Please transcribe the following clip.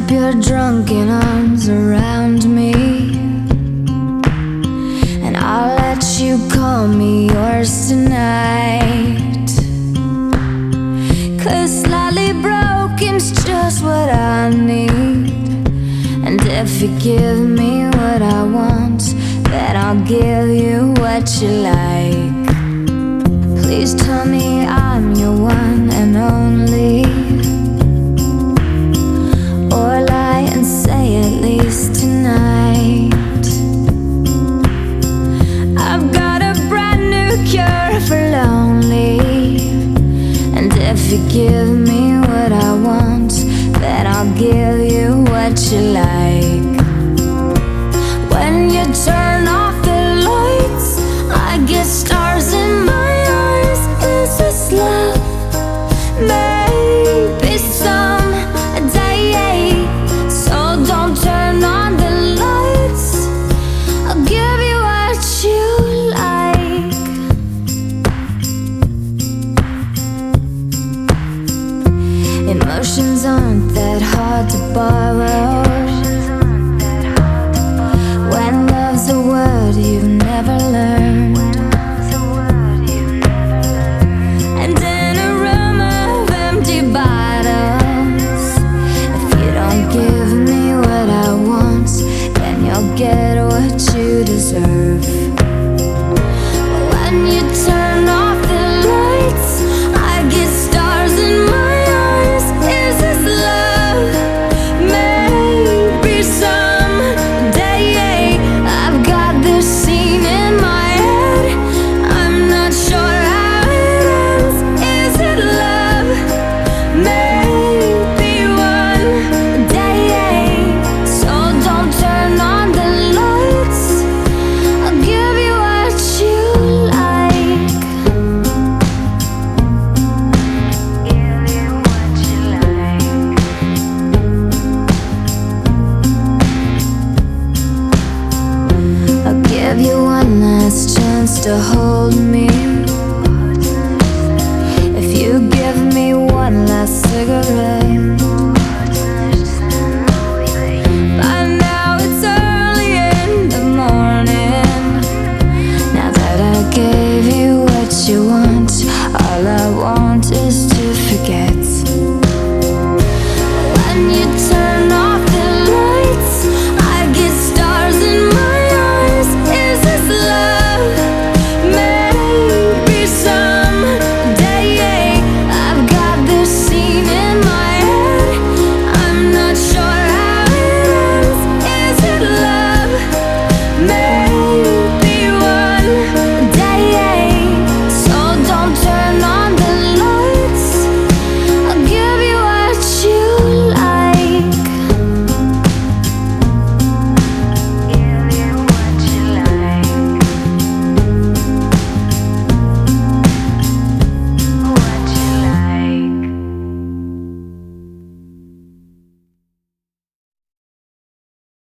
Wrap your drunken arms around me, and I'll let you call me yours tonight. 'Cause slightly broken's just what I need. And if you give me what I want, then I'll give you what you like. Please tell me I'm your one and only, or lie and say at least tonight. I've got a brand new cure for lonely, and if you give me what I want, then I'll give you what you like. When you turn off the lights, I get stars in my eyes. Is this love? Maybe someday. So don't turn on the lights, I'll give you what you like. Emotions aren't that hard to borrow, when love's a word you've never learned. And in a room of empty bottles, if you don't give me what I want, then you'll get what you deserve. When you turn off the lights, I get stars in my eyes. Is this love? Maybe someday. I've got this scene in my head, I'm not sure how it ends. Is it love? Maybe one day. So don't turn on the lights, I'll give you what you like. Give you what you like. I'll give you one last chance to hold me